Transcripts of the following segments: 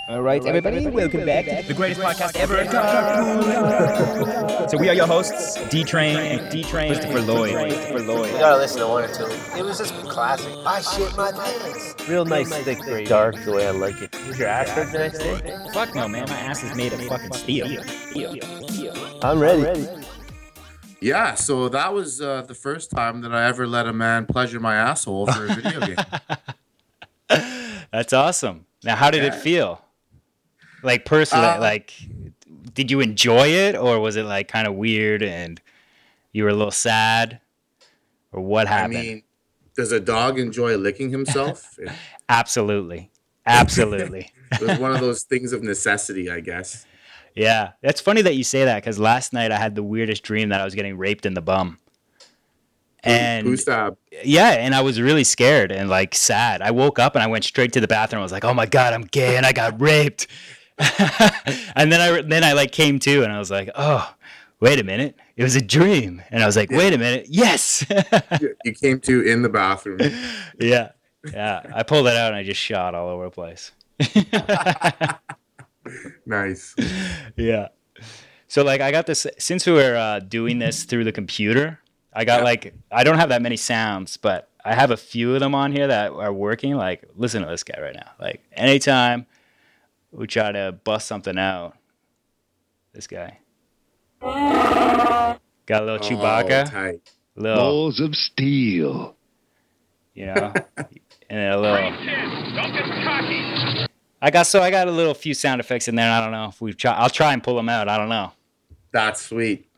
All right, everybody, welcome back to The greatest podcast ever. So we are your hosts, D-Train and Christopher Lloyd. You gotta listen to one or two. It was just classic. I shit my pants. real nice, thick, dark, the way I like it. Is your ass hurt the next day? Fuck no, man. My ass is made of fucking steel. I'm ready. Yeah, so that was the first time that I ever let a man pleasure my asshole for a video game. That's awesome. Now, how did it feel? Like, personally, like, did you enjoy it, or was it, like, kind of weird and you were a little sad? Or what happened? I mean, does a dog enjoy licking himself? Absolutely. Absolutely. It was one of those things of necessity, I guess. Yeah. It's funny that you say that, because last night I had the weirdest dream that I was getting raped in the bum. And Poo stab. yeah, and I was really scared and, like, sad. I woke up and I went straight to the bathroom. I was like, oh my God, I'm gay and I got raped. And then I like came to and I was like, oh, wait a minute. It was a dream. And I was like, wait a minute. Yes. You came to in the bathroom. Yeah. Yeah. I pulled it out and I just shot all over the place. Nice. Yeah. So, like, I got this, since we were doing this through the computer, I got like, I don't have that many sounds, but I have a few of them on here that are working. Like, listen to this guy right now. Like, anytime we try to bust something out, this guy. Got a little Chewbacca. Tight. Little, Balls of steel. you know, and then a little. I got a little few sound effects in there. And I don't know if I'll try and pull them out. I don't know. That's sweet.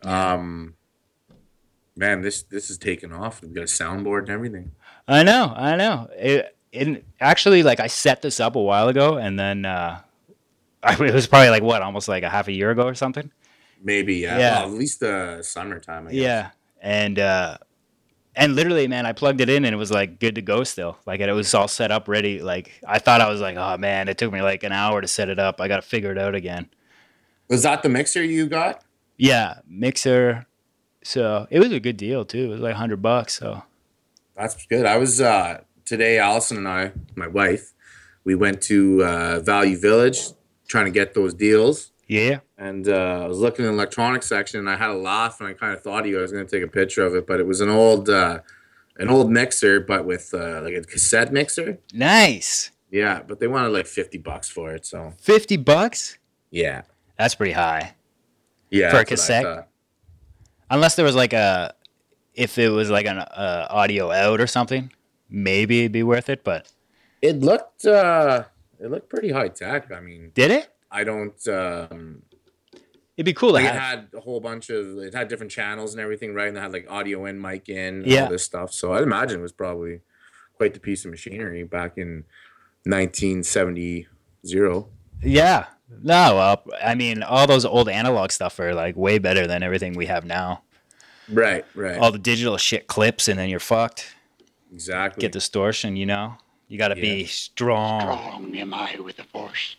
Man, this is taking off. We've got a soundboard and everything. I know. It actually, like, I set this up a while ago, and then it was probably like almost like a half a year ago or something. Maybe, yeah. Yeah. Well, at least the summertime, I guess. Yeah, and literally, man, I plugged it in and it was like good to go still. Like, it was all set up, ready. Like, I thought, I was like, oh man, it took me like an hour to set it up. I got to figure it out again. Was that the mixer you got? Yeah, mixer. So it was a good deal too. It was like $100. So That's good. I was today, Allison and I, my wife, we went to Value Village trying to get those deals. yeah, And I was looking in the electronics section, and I had a laugh, and I kind of thought of you. I was going to take a picture of it, but it was an old mixer, but with like a cassette mixer. nice. Yeah, but they wanted like $50 for it. So $50. yeah, That's pretty high. yeah, For a that's what I cassette? thought. Unless there was like if it was like an audio out or something, maybe it'd be worth it. But It looked pretty high tech. I mean, did it? I don't. It'd be cool to Like, it have. had a whole bunch of. It had different channels and everything, right? And it had like audio in, mic in, Yeah. all this stuff. So I'd imagine it was probably quite the piece of machinery back in 1970. Yeah. No, well, I mean, all those old analog stuff are like way better than everything we have now. Right. All the digital shit clips, and then you're fucked. Exactly. Get distortion, you know. You got to be strong. Strong am I with the force.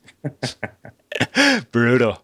Brutal.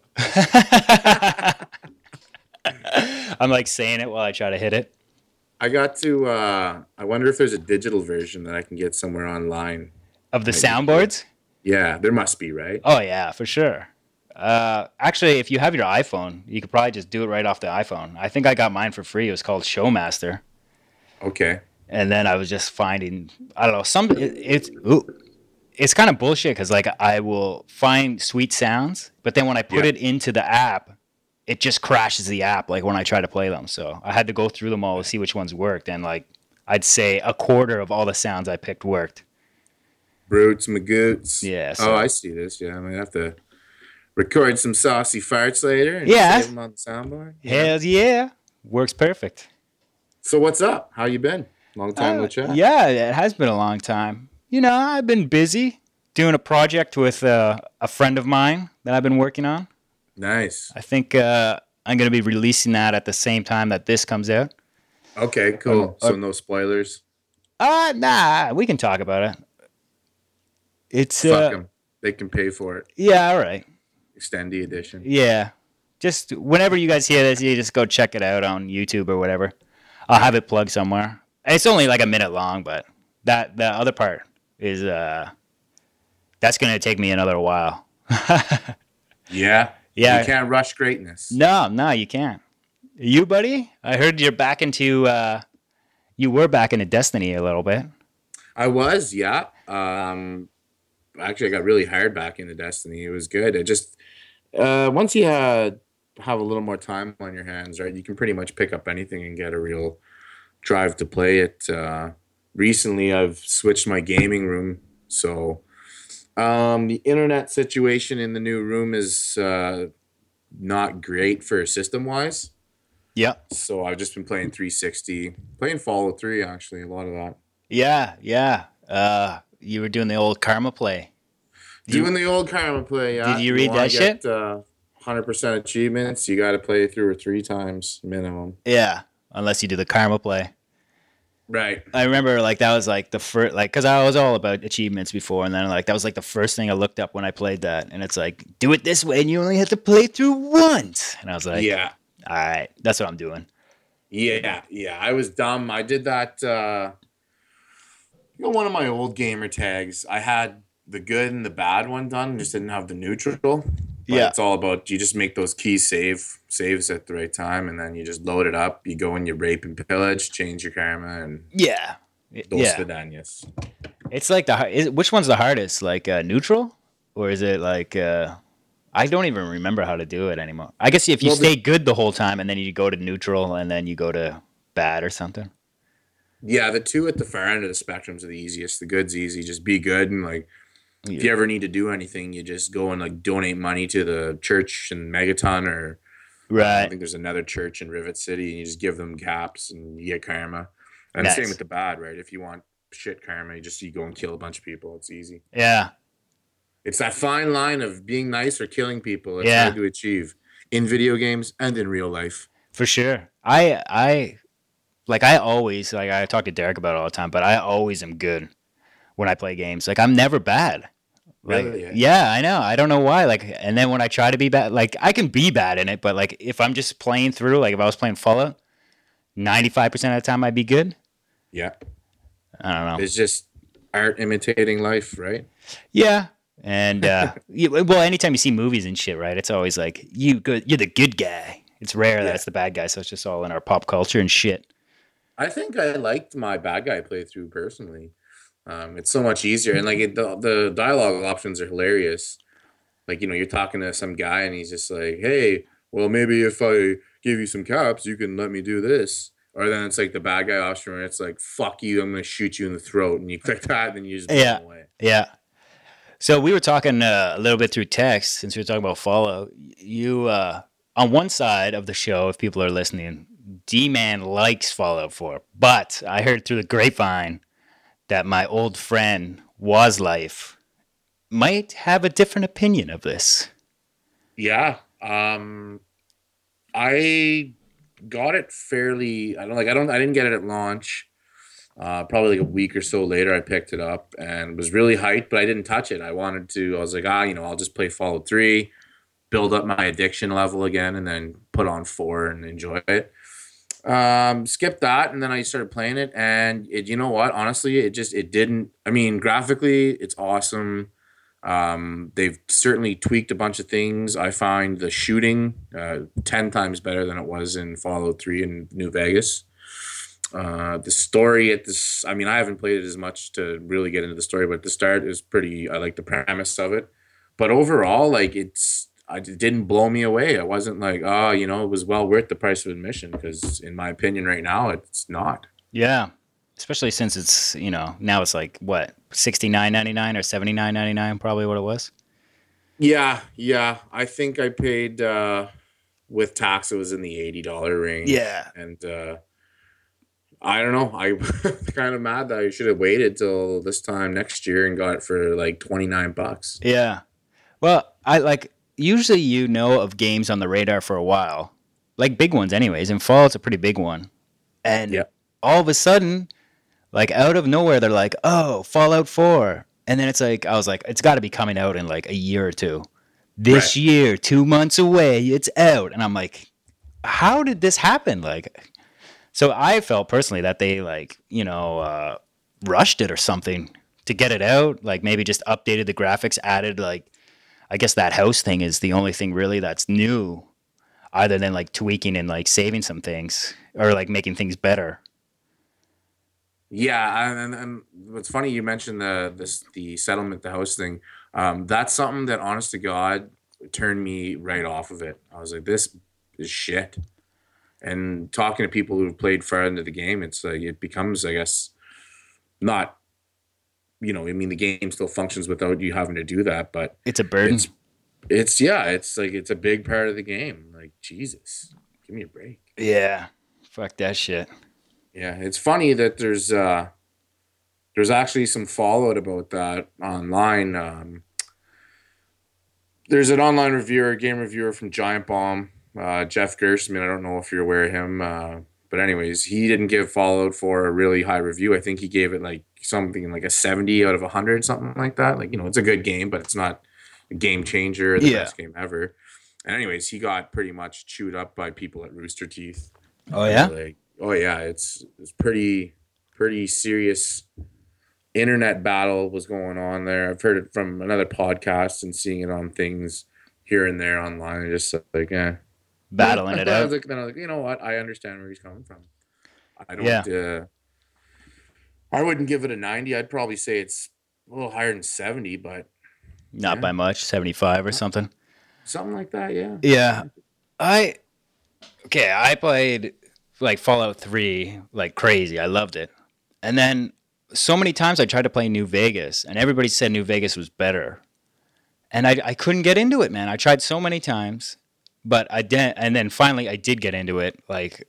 I'm like saying it while I try to hit it. I got to. I wonder if there's a digital version that I can get somewhere online. Of the soundboards? Yeah, there must be, right? Oh, yeah, for sure. Actually, if you have your iPhone, you could probably just do it right off the iPhone. I think I got mine for free. It was called Showmaster. Okay. And then I was just finding, I don't know, it's kind of bullshit, because like I will find sweet sounds, but then when I put it into the app, it just crashes the app, like when I try to play them. So I had to go through them all to see which ones worked. And like, I'd say a quarter of all the sounds I picked worked. Brutes, magoots. Yeah, so- Oh, I see this. Yeah, I might have to record some saucy farts later and Yeah. save them on the soundboard. Hells yeah. Works perfect. So what's up? How you been? Long time no chat. Yeah, it has been a long time. You know, I've been busy doing a project with a friend of mine that I've been working on. Nice. I think I'm going to be releasing that at the same time that this comes out. Okay, cool. So no spoilers. Nah, we can talk about it. It's Fuck them. They can pay for it. yeah, all right. Extended edition. Yeah. Just whenever you guys hear this, you just go check it out on YouTube or whatever. I'll have it plugged somewhere. It's only like a minute long, but the other part is That's gonna take me another while. Yeah. Yeah. You can't rush greatness. No, you can't. You, buddy? I heard you're back into. You were back into Destiny a little bit. I was, yeah. Actually, I got really hired back into Destiny. It was good. It just once you have a little more time on your hands, right? You can pretty much pick up anything and get a real drive to play it. Recently, I've switched my gaming room, so the internet situation in the new room is not great for system wise. Yeah. So I've just been playing 360, playing Fallout 3 actually, a lot of that. Yeah. You were doing the old karma play. Doing the old karma play, yeah. Did you read that shit? 100% achievements, you got to play through it 3 times minimum. Yeah, unless you do the karma play. Right. I remember like that was like the first, like, because I was all about achievements before, and then like that was like the first thing I looked up when I played that, and it's like, do it this way, and you only have to play through once. And I was like, yeah, all right, that's what I'm doing. Yeah. I was dumb. I did that. One of my old gamer tags, I had the good and the bad one done, just didn't have the neutral. But Yeah. it's all about, you just make those key saves at the right time, and then you just load it up. You go and you rape and pillage, change your karma, and Yeah. those Yeah. vidanias. It's like which one's the hardest? Like neutral, or is it like I don't even remember how to do it anymore. I guess if you stay good the whole time and then you go to neutral and then you go to bad or something. Yeah, the two at the far end of the spectrums are the easiest. The good's easy. Just be good, and like if you ever need to do anything, you just go and like donate money to the church in Megaton, or I Right. think there's another church in Rivet City, and you just give them caps and you get karma. And Nice. same with the bad, right? If you want shit karma, you go and kill a bunch of people. It's easy. Yeah. It's that fine line of being nice or killing people. It's Yeah. hard to achieve in video games and in real life. For sure. I always, like, I talk to Derek about it all the time, but I always am good when I play games. Like, I'm never bad. Like, Really? yeah, I know. I don't know why. Like, and then when I try to be bad, like, I can be bad in it, but like, if I'm just playing through, like, if I was playing Fallout, 95% of the time I'd be good. Yeah. I don't know. It's just art imitating life, right? Yeah. And, well, anytime you see movies and shit, right, it's always like, you're the good guy. It's rare that it's the bad guy, so it's just all in our pop culture and shit. I think I liked my bad guy playthrough personally. It's so much easier, and like the dialogue options are hilarious. Like, you're talking to some guy and he's just like, "Hey, well, maybe if I give you some caps, you can let me do this." Or then it's like the bad guy option where it's like, "Fuck you, I'm gonna shoot you in the throat," and you click that, and then you just blow Yeah. him away. Yeah. So we were talking a little bit through text, since we were talking about Fallout. You, on one side of the show, if people are listening, D-Man likes Fallout 4. But I heard through the grapevine that my old friend, Wazlife, might have a different opinion of this. Yeah. I got it fairly. I didn't get it at launch. Probably like a week or so later, I picked it up and was really hyped, but I didn't touch it. I was like, I'll just play Fallout 3, build up my addiction level again, and then put on 4 and enjoy it. Skipped that, and then I started playing it, and you know what? Honestly, it didn't. I mean, graphically, it's awesome. They've certainly tweaked a bunch of things. I find the shooting 10 times better than it was in Fallout 3 in New Vegas. The story I haven't played it as much to really get into the story, but at the start is I like the premise of it. But overall, like, it didn't blow me away. I wasn't like, it was well worth the price of admission, because in my opinion right now, it's not. Yeah. Especially since it's, now it's like, what, $69.99 or $79.99, probably what it was? Yeah. I think I paid, with tax, it was in the $80 range. Yeah. And I don't know. I'm kind of mad that I should have waited till this time next year and got it for like $29. Yeah. Well, usually of games on the radar for a while, like big ones anyways, and Fallout's a pretty big one. And all of a sudden, like out of nowhere, they're like, oh, Fallout 4. And then it's like, I was like, it's got to be coming out in like a year or two. This year, 2 months away, it's out. And I'm like, how did this happen? Like, so I felt personally that they rushed it or something, to get it out. Like maybe just updated the graphics, added like, I guess that house thing is the only thing really that's new, other than like tweaking and like saving some things or like making things better. Yeah, and what's funny, you mentioned the settlement, the house thing. That's something that, honest to God, turned me right off of it. I was like, this is shit. And talking to people who've played far into the game, it's like it becomes, I guess, not. I mean, the game still functions without you having to do that, but It's a burden. it's like it's a big part of the game. Like, Jesus, give me a break. Yeah. Fuck that shit. Yeah, it's funny that there's actually some fallout about that online. There's an online game reviewer from Giant Bomb, Jeff Gersman. I don't know if you're aware of him, but anyways, he didn't give Fallout 4 a really high review. I think he gave it like something like a 70 out of 100, something like that. Like, it's a good game, but it's not a game changer or the best game ever. And anyways, he got pretty much chewed up by people at Rooster Teeth. Oh yeah. Like, oh yeah, it's pretty serious internet battle was going on there. I've heard it from another podcast and seeing it on things here and there online. Just like, Battling it out. Then I was like, you know what? I understand where he's coming from. I don't. I wouldn't give it a 90. I'd probably say it's a little higher than 70, but Not by much, 75 or something. something like that. Yeah. Yeah. I played like Fallout 3 like crazy. I loved it. And then so many times I tried to play New Vegas and everybody said New Vegas was better. And I couldn't get into it, man. I tried so many times, but I didn't. And then finally I did get into it, like,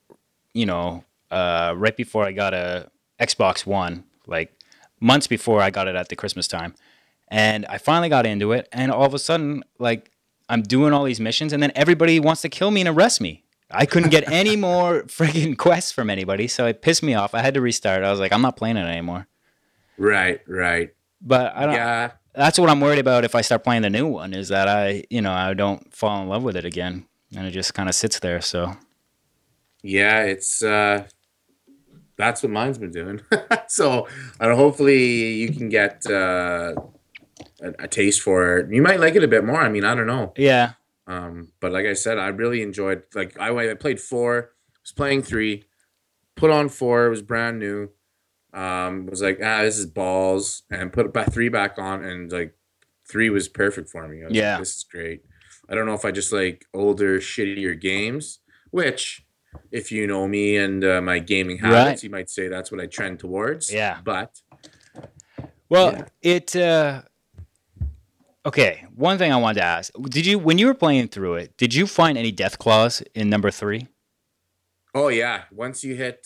right before I got a Xbox One, like months before I got it at the Christmas time. And I finally got into it. And all of a sudden, like, I'm doing all these missions and then everybody wants to kill me and arrest me. I couldn't get any more friggin' quests from anybody. So it pissed me off. I had to restart. I was like, I'm not playing it anymore. Right. But I don't. Yeah. That's what I'm worried about if I start playing the new one, is that I don't fall in love with it again. And it just kind of sits there. So Yeah, it's that's what mine's been doing. So hopefully you can get a taste for it. You might like it a bit more. I mean, I don't know. yeah. But like I said, I really enjoyed. Like I played 4, was playing 3, put on 4. It was brand new. Was like, this is balls, and put 3 back on, and like 3 was perfect for me. I was like, this is great. I don't know if I just like older, shittier games, which, if you know me and my gaming habits, you might say that's what I trend towards. Yeah. But okay, one thing I wanted to ask. When you were playing through it, did you find any death claws in number 3? oh yeah, once you hit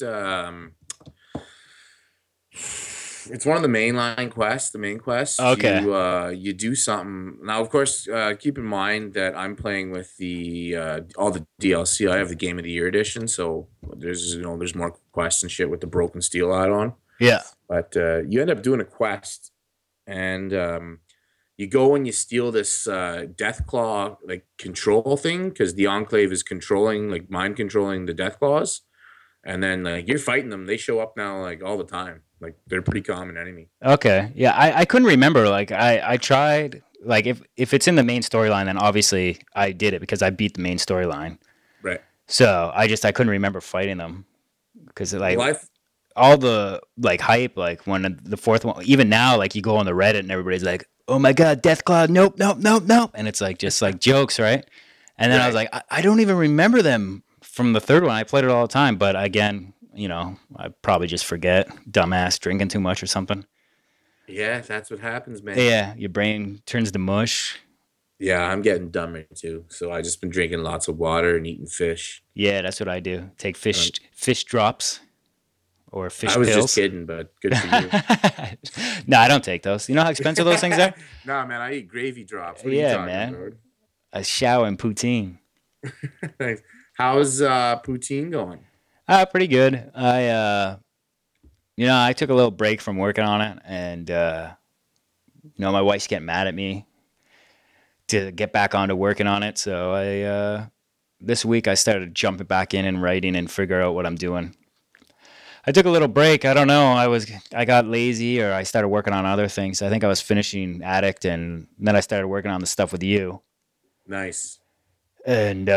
it's one of the mainline quests, the main quest. Okay. You do something. Now, of course, keep in mind that I'm playing with the all the DLC. I have the Game of the Year edition, so there's more quests and shit with the Broken Steel add-on. Yeah. But you end up doing a quest, and you go and you steal this Deathclaw like control thing, because the Enclave is mind controlling the Deathclaws, and then like you're fighting them. They show up now like all the time. Like they're a pretty common enemy. Okay. Yeah, I couldn't remember. Like I tried. Like if it's in the main storyline, then obviously I did it because I beat the main storyline. Right. So I couldn't remember fighting them because like all the like hype, like when the 4th one, even now, like you go on the Reddit and everybody's like, "Oh my God, Deathclaw, nope," and it's like just like jokes, right? And then I was like, I don't even remember them from the 3rd one. I played it all the time, but again, I probably just forget. Dumbass, drinking too much or something. Yeah, that's what happens, man. Yeah, your brain turns to mush. Yeah, I'm getting dumber too. So I just been drinking lots of water and eating fish. Yeah, that's what I do. Take fish drops or fish pills. I was just kidding, but good for you. No, I don't take those. You know how expensive those things are? Nah, man, I eat gravy drops. What are you talking man. about? A shower and poutine. Thanks. How's poutine going? Pretty good. I took a little break from working on it, and my wife's getting mad at me to get back onto working on it. So this week I started jumping back in and writing and figure out what I'm doing. I took a little break. I don't know. I got lazy, or I started working on other things. I think I was finishing Addict, and then I started working on the stuff with you. Nice. And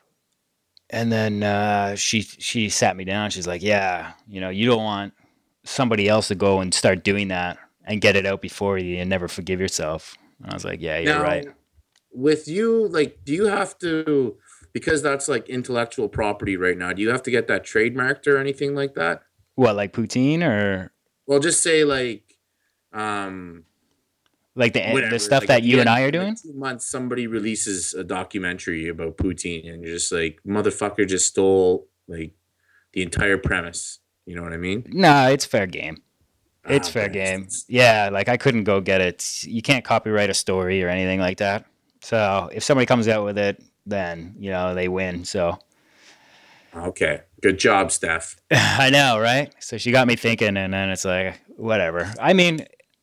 then she sat me down. She's like, "Yeah, you don't want somebody else to go and start doing that and get it out before you and never forgive yourself." And I was like, "Yeah, you're right." With you, like, do you have to, because that's like intellectual property right now, do you have to get that trademarked or anything like that? What, like poutine, or Well, just say like the stuff that you and I are doing? 2 months, somebody releases a documentary about poutine, and you're just like, motherfucker just stole like the entire premise. You know what I mean? Nah, it's fair game. It's fair Okay. game. Yeah, like I couldn't go get it. You can't copyright a story or anything like that. So if somebody comes out with it, then they win. So Okay. Good job, Steph. I know, right? So she got me thinking, and then it's like, whatever. I mean,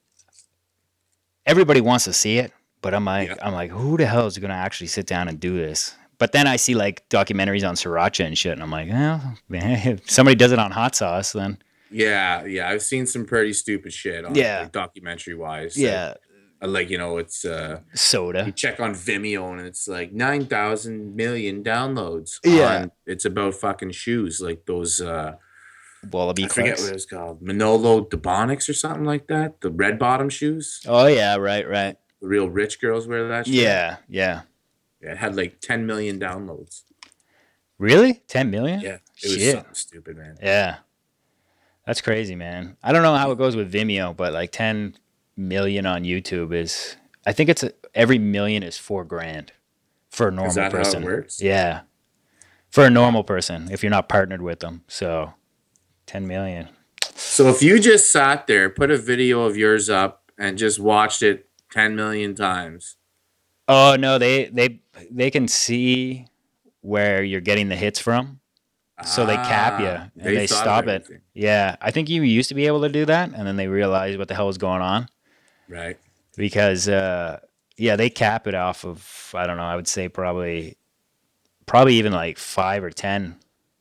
everybody wants to see it, but I'm like, who the hell is going to actually sit down and do this? But then I see like documentaries on sriracha and shit, and I'm like, well, man, if somebody does it on hot sauce, then Yeah, I've seen some pretty stupid shit on like, documentary wise. yeah, Like it's soda. you check on Vimeo and it's like 9,000 million downloads. Yeah. It's about fucking shoes, like those Wallaby I forget Clarks. what it's called. Manolo Debonics or something like that. The red bottom shoes. Oh yeah, right. The real rich girls wear that shit. Yeah. Yeah, it had like 10 million downloads. Really? 10 million? Yeah. It was Shit. something stupid, man. Yeah. That's crazy, man. I don't know how it goes with Vimeo, but like 10 million on YouTube is, I think every million is $4,000 for a normal Is that person. how it works? Yeah. For a normal person, if you're not partnered with them. So 10 million. So if you just sat there, put a video of yours up and just watched it 10 million times. Oh no, they can see where you're getting the hits from. So they cap you and they thought of stop it. everything. Yeah. I think you used to be able to do that, and then they realized what the hell was going on. Right. Because they cap it off of, I don't know, I would say probably even like 5 or 10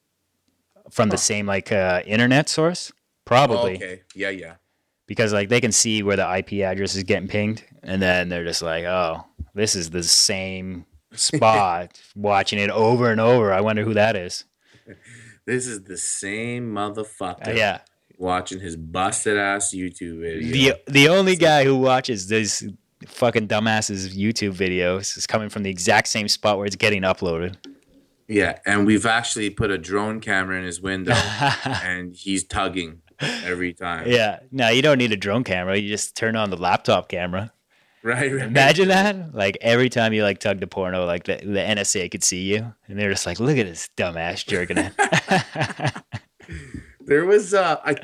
from the same like internet source, probably. Oh, okay. Yeah. Because like they can see where the IP address is getting pinged, and then they're just like, oh, this is the same spot. Watching it over and over, I wonder who that is. This is the same motherfucker. Yeah. Watching his busted ass YouTube video. The only guy who watches this fucking dumbasses YouTube videos is coming from the exact same spot where it's getting uploaded. Yeah, and we've actually put a drone camera in his window, and he's tugging every time. Yeah. No, you don't need a drone camera. You just turn on the laptop camera. Right. Imagine that. Like every time you like tugged a porno, like the NSA could see you, and they're just like, look at this dumbass jerking it. There was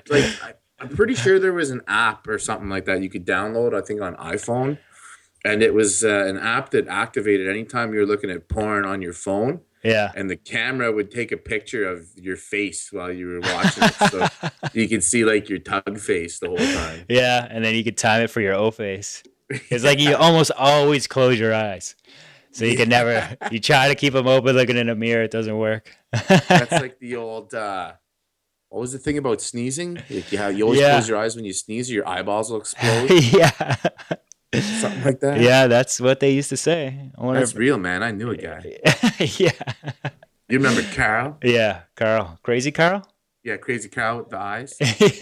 I'm pretty sure there was an app or something like that you could download, I think on iPhone, and it was an app that activated anytime you were looking at porn on your phone. Yeah. And the camera would take a picture of your face while you were watching it, so you could see like your tug face the whole time. Yeah, and then you could time it for your O face. It's like you almost always close your eyes. So you can never, you try to keep them open looking in a mirror, it doesn't work. That's like the old, what was the thing about sneezing? Like you always close your eyes when you sneeze or your eyeballs will explode. Yeah. Something like that. Yeah, that's what they used to say. I wonder That's real, man. I knew a guy. Yeah. You remember Carl? Yeah, Carl. Crazy Carl? Yeah, crazy Carl with the eyes.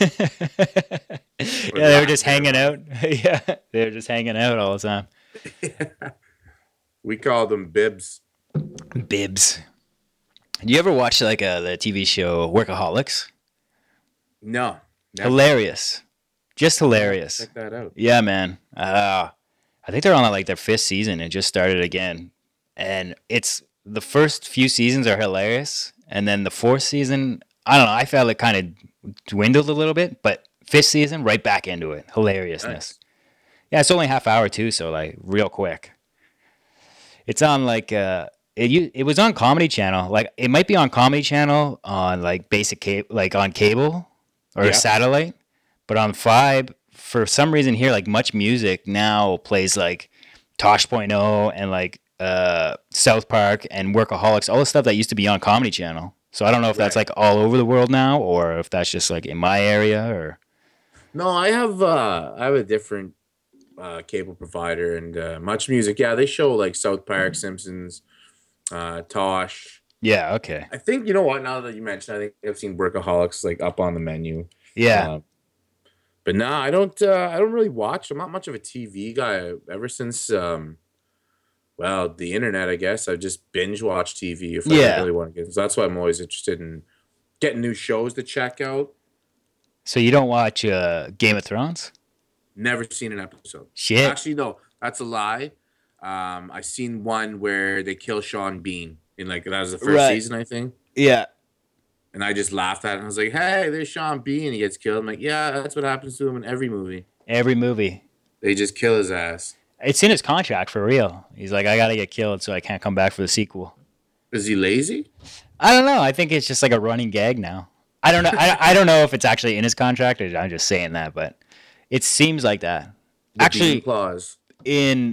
Yeah, they were just hanging out. Yeah, they were just hanging out all the time. We called them bibs. Bibs. Do you ever watch like the TV show Workaholics? No. Never. Hilarious. Just hilarious. Check that out. Yeah, man. I think they're on like their 5th season and just started again. And it's the first few seasons are hilarious, and then the 4th season, I don't know, I felt it kind of dwindled a little bit, but 5th season, right back into it. Hilariousness. Nice. Yeah, it's only half hour too, so like real quick. It's on like it was on Comedy Channel. Like it might be on Comedy Channel on like basic cable, like on cable or satellite, but on 5 for some reason here like Much Music now plays like Tosh.0 and like South Park and Workaholics, all the stuff that used to be on Comedy Channel. So I don't know if that's Right. like all over the world now, or if that's just like in my area, or No, I have a different cable provider and Much Music. Yeah, they show like South Park, Simpsons, Tosh. yeah, okay, I think you know what. Now that you mentioned, I think I've seen Workaholics like up on the menu. yeah, Uh, but no, I don't. I don't really watch. I'm not much of a TV guy. Ever since well, the internet, I guess. I just binge watch TV if I Yeah. really want to get. So that's why I'm always interested in getting new shows to check out. So you don't watch Game of Thrones? Never seen an episode. Shit. Actually, no, that's a lie. I seen one where they kill Sean Bean in like that was the first Right. season, I think. Yeah. And I just laughed at it and I was like, "Hey, there's Sean Bean. He gets killed." I'm like, "Yeah, that's what happens to him in every movie. Every movie. They just kill his ass." It's in his contract for real. He's like, I gotta get killed so I can't come back for the sequel. Is he lazy? I don't know. I think it's just like a running gag now. I don't know. I don't know if it's actually in his contract, or I'm just saying that, but it seems like that. The Actually, Bean clause. in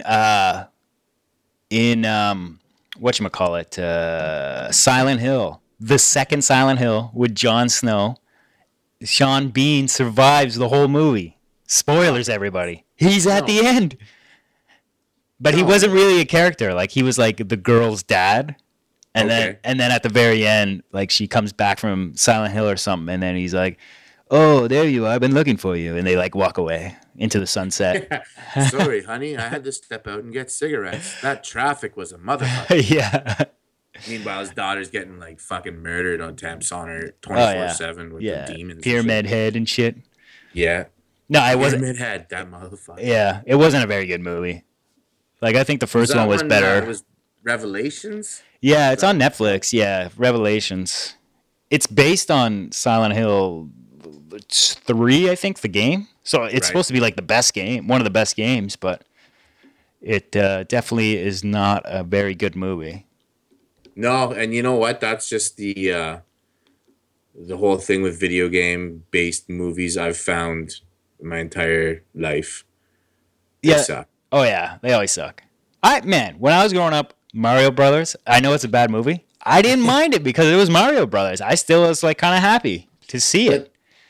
whatchamacallit, Silent Hill, the second Silent Hill with Jon Snow, Sean Bean survives the whole movie. Spoilers, everybody. He's at the end. But he wasn't really a character. Like, he was like the girl's dad. And Okay. then at the very end, like, she comes back from Silent Hill or something, and then he's like, "Oh, there you are. I've been looking for you." And they like walk away into the sunset. Sorry, honey, I had to step out and get cigarettes. That traffic was a motherfucker. Yeah. Meanwhile, his daughter's getting like fucking murdered on temps on her Oh, yeah. 24/7 with Yeah. the demons. and Pyramid shit. Head and shit. Yeah. No, it wasn't. Pyramid Head, that motherfucker. Yeah, it wasn't a very good movie. Like, I think the first that one was better. It was Revelations. Yeah, it's on Netflix. Yeah, Revelations. It's based on Silent Hill 3, I think, the game. So it's Right. supposed to be like the best game, one of the best games, but it definitely is not a very good movie. No, and you know what? That's just the whole thing with video game based movies I've found in my entire life. They Yeah. suck. Oh yeah, they always suck. When I was growing up, Mario Brothers. I know it's a bad movie. I didn't mind it because it was Mario Brothers. I still was like kind of happy to see it.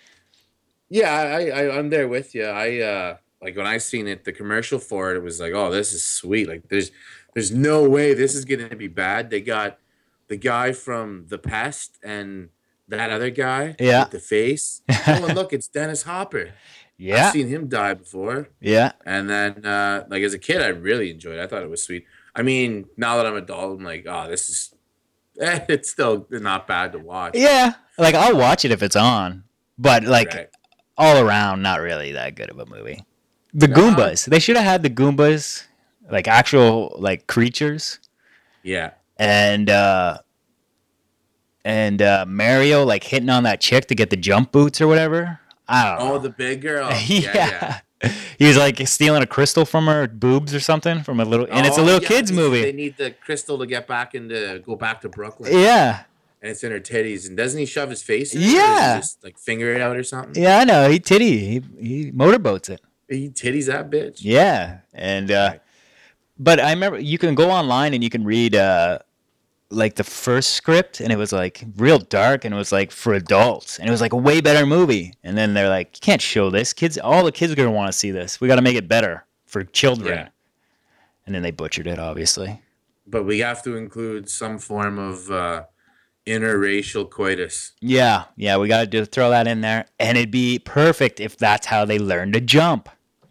Yeah, I'm there with you. I like when I seen it, the commercial for it was like, oh, this is sweet. Like there's no way this is gonna be bad. They got the guy from The Pest and that other guy Yeah. with the face. Oh, and look, it's Dennis Hopper. Yeah, I've seen him die before. yeah. And then like as a kid, I really enjoyed it. I thought it was sweet. I mean, now that I'm an adult, I'm like, oh, this is it's still not bad to watch. Yeah, like I'll watch it if it's on, but like Right. all around, not really that good of a movie. The Goombas, they should have had the Goombas, like actual like creatures, Yeah. and Mario like hitting on that chick to get the jump boots or whatever. I don't know. Oh, the big girl. yeah. He was like stealing a crystal from her boobs or something from a little, and it's a Oh, little yeah, kids because They movie. need the crystal to go back to Brooklyn. Yeah, And it's in her titties. And doesn't he shove his face in it, or does Yeah. he just like finger it out or something? yeah, I know. He motorboats it. He titties that bitch. Yeah, and but I remember you can go online and you can read like the first script, and it was like real dark, and it was like for adults, and it was like a way better movie. And then they're like, you can't show this, kids. All the kids are gonna want to see this. We got to make it better for children. Yeah. And then they butchered it, obviously. But we have to include some form of interracial coitus. Yeah, we got to throw that in there, and it'd be perfect if that's how they learn to jump.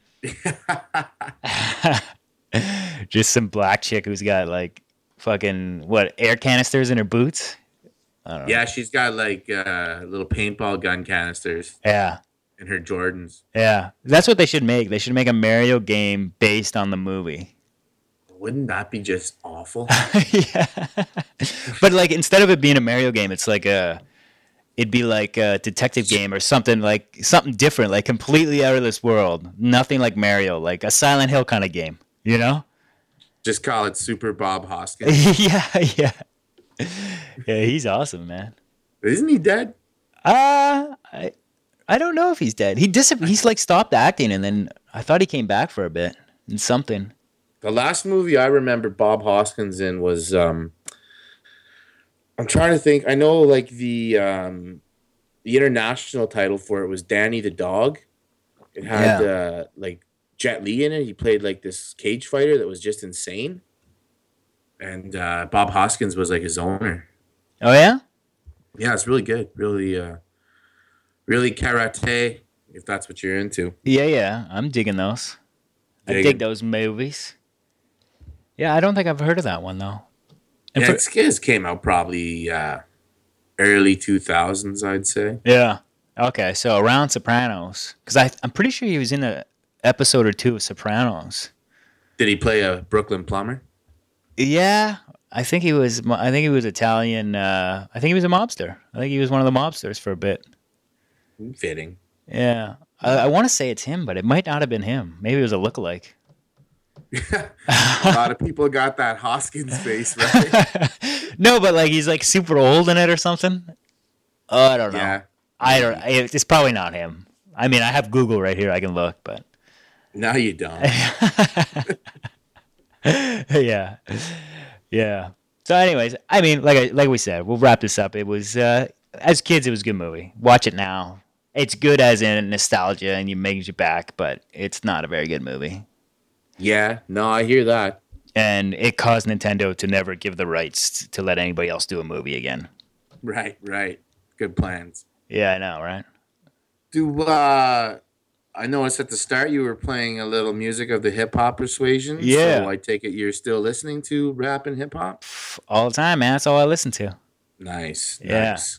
Just some black chick who's got like fucking air canisters in her boots. I don't know. Yeah, she's got like little paintball gun canisters Yeah. in her Jordans. Yeah. That's what they should make. They should make a Mario game based on the movie. Wouldn't that be just awful? Yeah. But like instead of it being a Mario game, it's like it'd be like a detective game or something different, like completely out of this world. Nothing like Mario, like a Silent Hill kind of game, you know? Just call it Super Bob Hoskins. Yeah. Yeah, he's awesome, man. Isn't he dead? I don't know if he's dead. He's like stopped acting, and then I thought he came back for a bit in something. The last movie I remember Bob Hoskins in was I'm trying to think. I know like the international title for it was Danny the Dog. It had like Jet Li in it. He played like this cage fighter that was just insane. And Bob Hoskins was like his owner. Oh yeah. Yeah, it's really good. Really, really karate. If that's what you're into. Yeah. I'm digging those. I Dig dig it. those movies. Yeah, I don't think I've heard of that one though. And Yeah, for- it came out probably early 2000s, I'd say. yeah. Okay, so around Sopranos, because I'm pretty sure he was in an episode or two of Sopranos. Did he play a Brooklyn plumber? Yeah, I think he was. I think he was Italian. I think he was a mobster. I think he was one of the mobsters for a bit. Fitting. Yeah, I want to say it's him, but it might not have been him. Maybe it was a lookalike. A lot of people got that Hoskins face, right? No, but like he's like super old in it or something. Oh, I don't know. Yeah. I don't. It's probably not him. I mean, I have Google right here. I can look, but No, you don't. yeah. So, anyways, I mean, like we said, we'll wrap this up. It was as kids, it was a good movie. Watch it now. It's good as in nostalgia and you makes you back, but it's not a very good movie. Yeah, no, I hear that. And it caused Nintendo to never give the rights to let anybody else do a movie again. Right. Good plans. Yeah, I know, right? I noticed at the start you were playing a little music of the hip hop persuasion. Yeah. So I take it you're still listening to rap and hip hop? All the time, man. That's all I listen to. Nice. Yeah. Nice.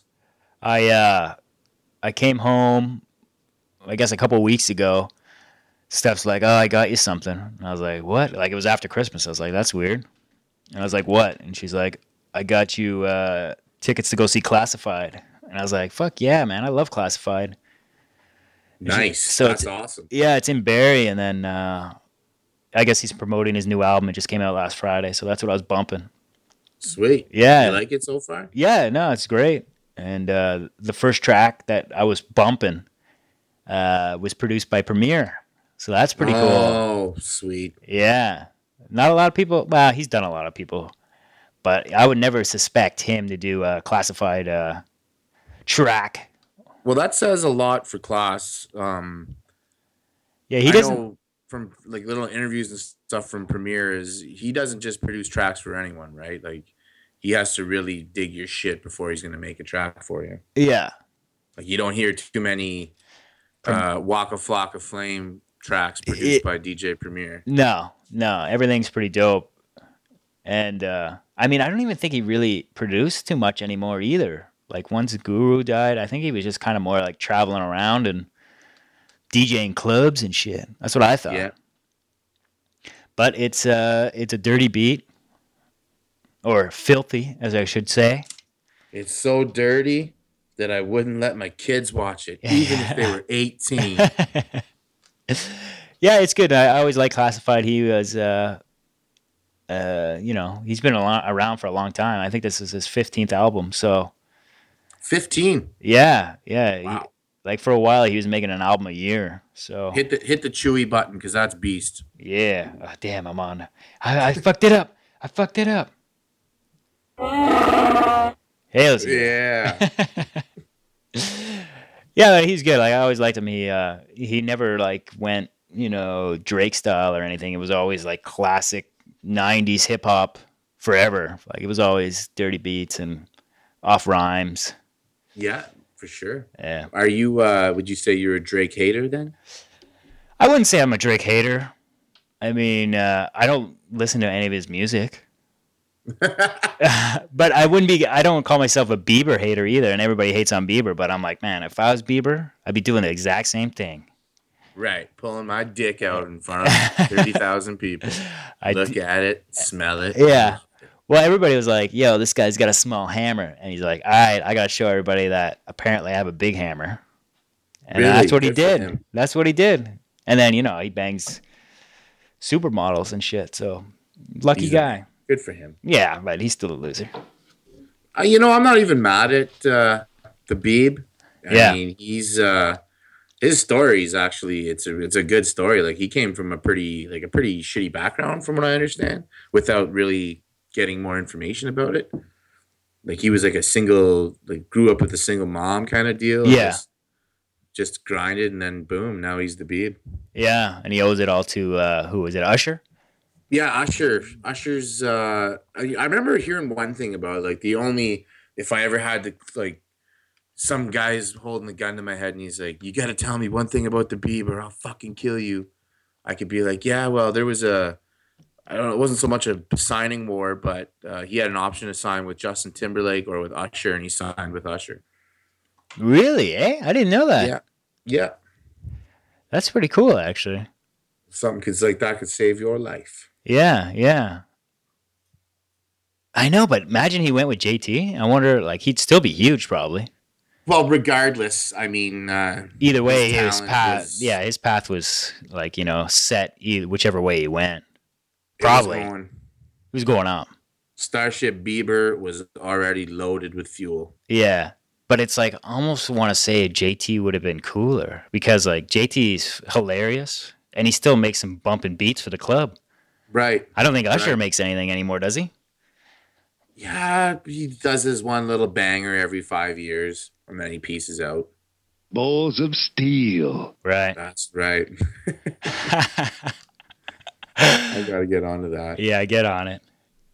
I came home, I guess a couple weeks ago. Steph's like, "Oh, I got you something." And I was like, "What?" Like it was after Christmas. I was like, "That's weird." And I was like, "What?" And she's like, "I got you tickets to go see Classified." And I was like, "Fuck yeah, man! I love Classified." Nice. So That's it's- awesome. Yeah, it's in Barrie, and then I guess he's promoting his new album. It just came out last Friday, so that's what I was bumping. Sweet. Yeah. You like it so far? Yeah, no, it's great. And the first track that I was bumping was produced by Premier, so that's pretty cool. Oh, sweet. Yeah, not a lot of people. Well, he's done a lot of people, but I would never suspect him to do a Classified track. Well, that says a lot for Class. Yeah, he I doesn't. know from like little interviews and stuff from Premiere is he doesn't just produce tracks for anyone, right? Like he has to really dig your shit before he's gonna make a track for you. Yeah, Like you don't hear too many Waka Flocka Flame tracks produced by DJ Premier. no, everything's pretty dope. And I mean, I don't even think he really produced too much anymore either. Like once Guru died, I think he was just kind of more like traveling around and DJing clubs and shit. That's what I thought. Yeah. But it's a dirty beat, or filthy, as I should say. It's so dirty that I wouldn't let my kids watch it, even if they were 18. Yeah, it's good. I always like Classified. He was, he's been around for a long time. I think this is his 15th album. So 15. yeah. Wow. Like for a while, he was making an album a year. So Hit the Chewy button because that's beast. yeah. Oh, damn, I'm on. I fucked it up. Hell Yeah. yeah, he's good. Like I always liked him. He never like went Drake style or anything. It was always like classic '90s hip hop forever. Like it was always dirty beats and off rhymes. Yeah, for sure. Yeah, Are you, would you say you're a Drake hater then? I wouldn't say I'm a Drake hater. I mean, I don't listen to any of his music. But I don't call myself a Bieber hater either, and everybody hates on Bieber, but I'm like, man, if I was Bieber, I'd be doing the exact same thing. Right. Pulling my dick out in front of 30,000 people. Look at it, smell it. Yeah. Well, everybody was like, yo, this guy's got a small hammer. And he's like, all right, I got to show everybody that apparently I have a big hammer. And Really? that's what he Good for did. him. That's what he did. And then, he bangs supermodels and shit. So, lucky He's guy. Good for him. Yeah, but he's still a loser. I'm not even mad at the Beeb. Yeah. I mean, he's his story is actually it's a good story. Like he came from a pretty shitty background, from what I understand, without really getting more information about it. like he was like a single, like grew up with a single mom kind of deal. Yeah. Just grinded, and then boom, now he's the Beeb. Yeah, and he owes it all to who was it? Usher. Yeah, Usher. Usher's. I remember hearing one thing about like if I ever had to like some guy's holding a gun to my head and he's like, "You got to tell me one thing about the Beeb or I'll fucking kill you." I could be like, "Yeah, well, there was I don't know, it wasn't so much a signing war, but he had an option to sign with Justin Timberlake or with Usher, and he signed with Usher." Really? Eh? I didn't know that. Yeah. That's pretty cool, actually. Something like that could save your life. Yeah. I know, but imagine he went with JT. I wonder, like, he'd still be huge, probably. Well, regardless, I mean, either way, his his path was like, set whichever way he went. It was going up. Starship Bieber was already loaded with fuel. Yeah. But it's like, I almost want to say JT would have been cooler because like JT's hilarious and he still makes some bumping beats for the club. Right. I don't think Usher makes anything anymore, does he? Yeah, he does his one little banger every 5 years and then he pieces out. Balls of steel. Right. That's right. I gotta get onto that. Yeah, get on it.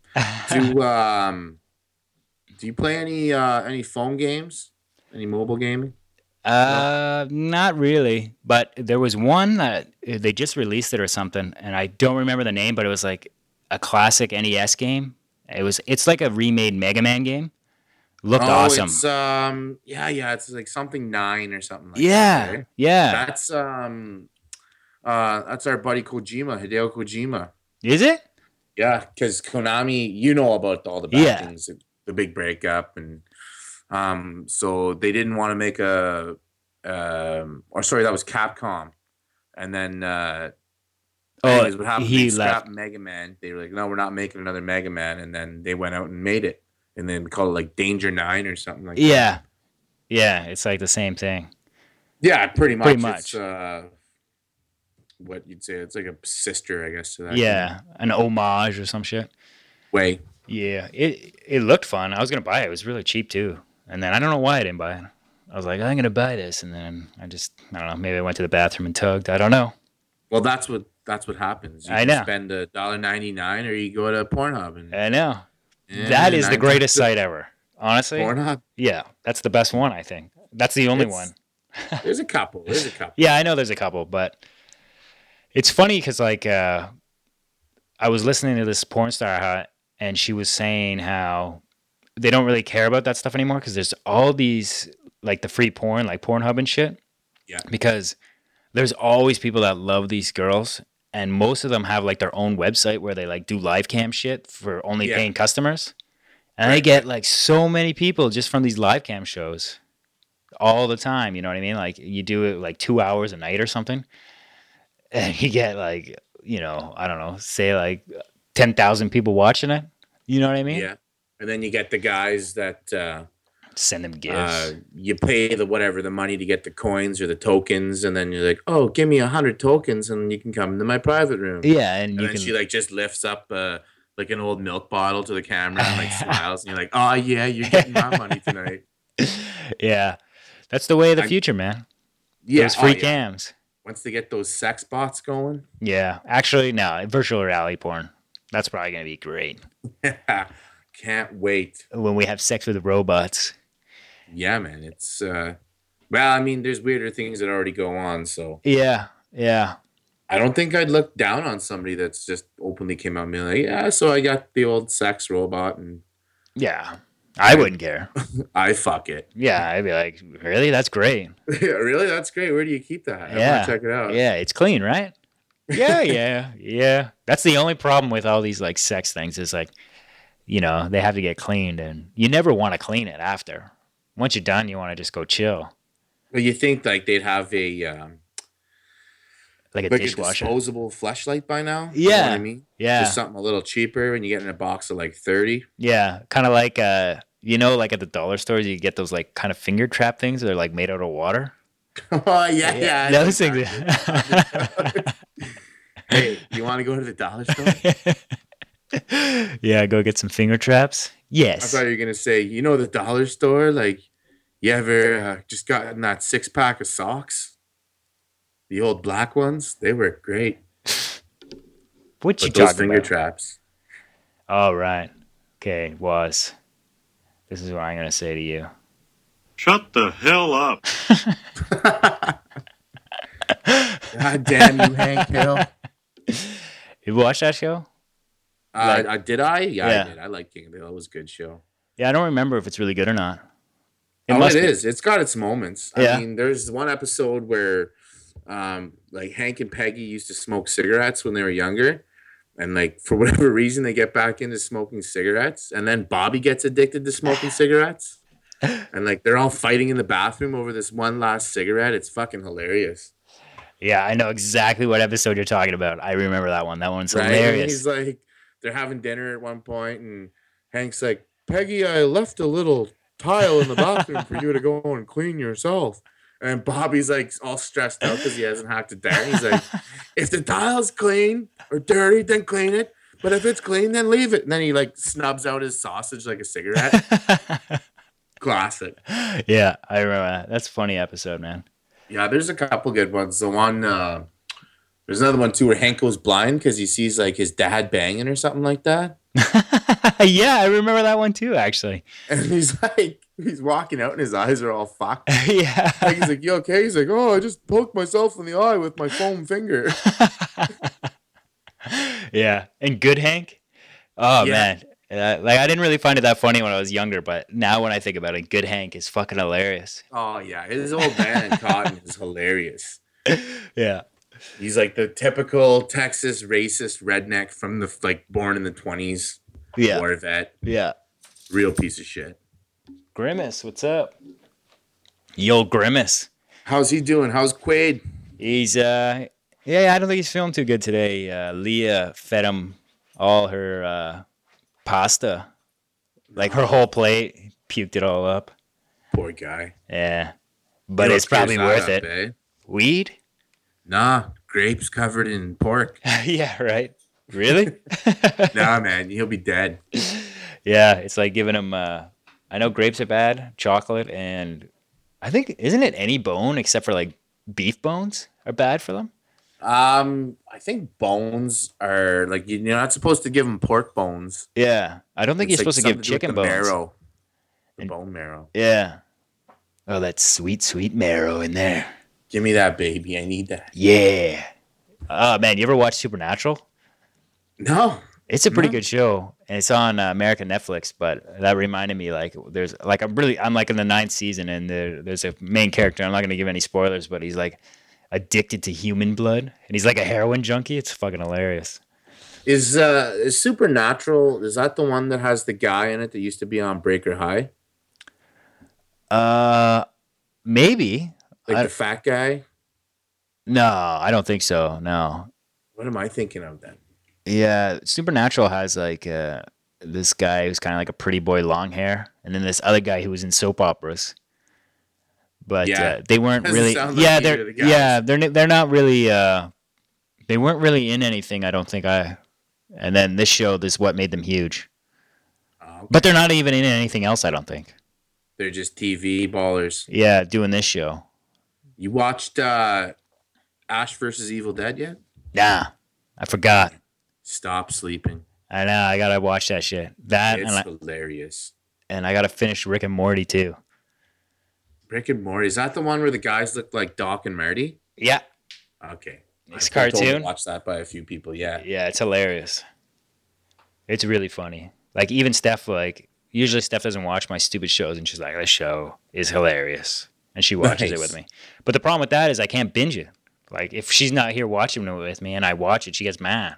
Do you play any phone games? Any mobile gaming? Not really. But there was one that they just released it or something, and I don't remember the name, but it was like a classic NES game. It's like a remade Mega Man game. Looked awesome. It's it's like something 9 or something like that. Right? Yeah. That's our buddy Kojima, Hideo Kojima. Is it? Yeah, because Konami, you know about all the bad things, the big breakup, and so they didn't want to make that was Capcom, and then anyways, what happened? They scrapped Mega Man. They were like, no, we're not making another Mega Man, and then they went out and made it, and then called it like Danger 9 or something like that. Yeah, it's like the same thing. Yeah, pretty much. It's, what you'd say, it's like a sister, I guess, to that. Yeah, an homage or some shit. Way. Yeah, it looked fun. I was gonna buy it. It was really cheap too. And then I don't know why I didn't buy it. I was like, I'm gonna buy this, and then I don't know. Maybe I went to the bathroom and tugged. I don't know. Well, that's what happens. You know. Spend $1.99 or you go to Pornhub. And I know. That is the greatest site ever. Honestly. Pornhub. Yeah, that's the best one. I think that's the only one. There's a couple. Yeah, I know there's a couple, but it's funny because like I was listening to this porn star and she was saying how they don't really care about that stuff anymore because there's all these like the free porn, like Pornhub and shit. Yeah. Because there's always people that love these girls, and most of them have like their own website where they like do live cam shit for only paying customers, and they get like so many people just from these live cam shows all the time. You know what I mean? Like you do it like 2 hours a night or something. And you get like, I don't know, say like 10,000 people watching it. You know what I mean? Yeah. And then you get the guys that send them gifts. You pay the money to get the coins or the tokens, and then you're like, oh, give me 100 tokens, and you can come into my private room. Yeah, and then she like just lifts up like an old milk bottle to the camera and like smiles, and you're like, oh yeah, you're getting my money tonight. Yeah, that's the way of the future, man. Yeah, those free cams. Once they get those sex bots going. Yeah, actually, no, virtual reality porn. That's probably gonna be great. Can't wait. When we have sex with the robots. Yeah, man. It's well, I mean, there's weirder things that already go on, so yeah. I don't think I'd look down on somebody that's just openly came out and be like, yeah, so I got the old sex robot, and yeah, I wouldn't care. I fuck it. Yeah, I'd be like, really? That's great. Yeah, really? That's great. Where do you keep that? I want to check it out. Yeah, it's clean, right? Yeah. That's the only problem with all these like sex things is like, they have to get cleaned, and you never want to clean it after. Once you're done, you want to just go chill. Well, you think like they'd have a like a dishwasher, disposable fleshlight by now? Yeah, you know what I mean, yeah, just something a little cheaper, and you get in a box of like 30. Yeah, kind of like like at the dollar stores, you get those like kind of finger trap things. They're like made out of water. Oh yeah. Those things. Hey, you want to go to the dollar store? Yeah, go get some finger traps. I Yes. thought you were gonna say, you know, the dollar store. Like, you ever just gotten that 6-pack of socks? The old black ones. They were great. What you But those talking finger about? traps. All right. Okay, was. This is what I'm gonna say to you. Shut the hell up. God damn you, Hank Hill. You watch that show? Did I? Yeah, Yeah. I did. I like King of the Hill. It was a good show. Yeah, I don't remember if it's really good or not. It must be. is. It's got its moments. Yeah. I mean, there's one episode where like Hank and Peggy used to smoke cigarettes when they were younger. And like for whatever reason they get back into smoking cigarettes. And then Bobby gets addicted to smoking cigarettes. And like they're all fighting in the bathroom over this one last cigarette. It's fucking hilarious. Yeah, I know exactly what episode you're talking about. I remember that one. That one's Right? And hilarious. he's like, they're having dinner at one point, and Hank's like, Peggy, I left a little tile in the bathroom for you to go and clean yourself. And Bobby's like all stressed out because he hasn't hacked it down. He's like, if the tile's clean or dirty, then clean it. But if it's clean, then leave it. And then he like snubs out his sausage like a cigarette. Classic. Yeah, I remember that. That's a funny episode, man. Yeah, there's a couple good ones. The one, there's another one too where Hank goes blind because he sees like his dad banging or something like that. Yeah, I remember that one too, actually. And he's like, he's walking out and his eyes are all fucked. Yeah. Like, he's like, you okay? He's like, oh, I just poked myself in the eye with my foam finger. Yeah. And Good Hank? Oh, Yeah. man. Like, I didn't really find it that funny when I was younger, but now when I think about it, Good Hank is fucking hilarious. Oh, yeah. His old man in Cotton is hilarious. Yeah. He's like the typical Texas racist redneck from the, like, born in the 20s. Yeah. War vet. Yeah. Real piece of shit. Grimace, what's up? Yo, Grimace. How's he doing? How's Quaid? He's, yeah, I don't think he's feeling too good today. Leah fed him all her pasta. Like her whole plate, puked it all up. Poor guy. Yeah. But You know it's what probably clears worth that it. up, eh? Weed? Nah, grapes covered in pork. Yeah, right. Really? Nah, man, he'll be dead. Yeah, it's like giving him. I know grapes are bad, chocolate, and I think isn't it any bone except for like beef bones are bad for them? I think bones are like you're not supposed to give them pork bones. Yeah, I don't think It's you're like supposed to give something do with chicken the bones. marrow, the bone marrow. Yeah. Oh, that sweet, sweet marrow in there. Give me that, baby. I need that. Yeah. Oh man, you ever watch Supernatural? No. It's a pretty good show, and it's on American Netflix. But that reminded me, like, there's like I'm like in the 9th season, and there's a main character. I'm not gonna give any spoilers, but he's like addicted to human blood, and he's like a heroin junkie. It's fucking hilarious. Is Supernatural? Is that the one that has the guy in it that used to be on Breaker High, Maybe. like the fat guy? No, I don't think so. No. What am I thinking of then? Yeah, Supernatural has like this guy who's kind of like a pretty boy, long hair, and then this other guy who was in soap operas. But Yeah. they weren't Doesn't really. sound like Yeah, either they're of the guys. they're not really. They weren't really in anything. I don't think And then this show is what made them huge. Oh, But they're not even in anything else. I don't think. they're just TV ballers. Yeah, doing this show. You watched Ash versus Evil Dead yet? Nah, I forgot. Stop sleeping. I know. I gotta watch that shit. That It's and hilarious. I gotta finish Rick and Morty too. Rick and Morty. Is that the one where the guys look like Doc and Marty? Yeah. Okay. It's I've been told to cartoon? Watch that by a few people. Yeah. Yeah, it's hilarious. It's really funny. Like even Steph, like usually Steph doesn't watch my stupid shows, and she's like, "This show is hilarious," and she watches it Nice. with me. But the problem with that is I can't binge it. Like if she's not here watching it with me, and I watch it, she gets mad.